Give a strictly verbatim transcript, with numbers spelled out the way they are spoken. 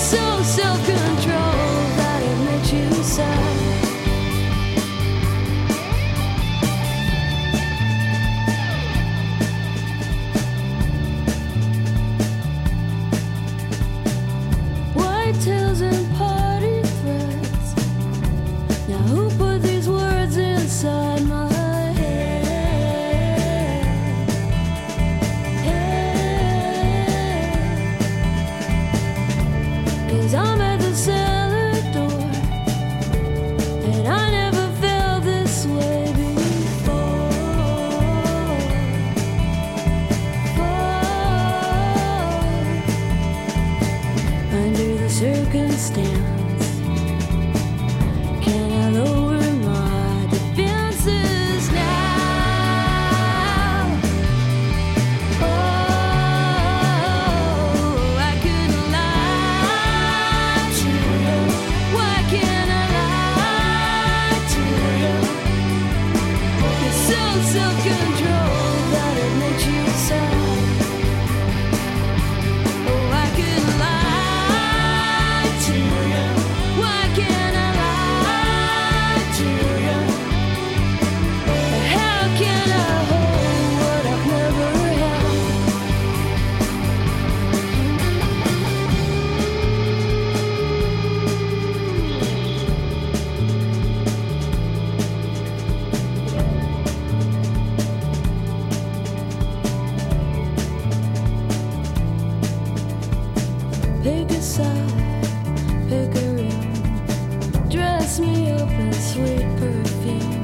so self-controlled that it makes you sad. White tails and party threats. Now who put these words inside my I'm at the cellar door, and I never felt this way before. For under the circumstance, can I lower my defenses now? Self-control that it makes you sad. Oh, I could lie to you. Why can't I lie to you? How can I hold what I've never pick a side, pick a ring, dress me up in sweet perfume.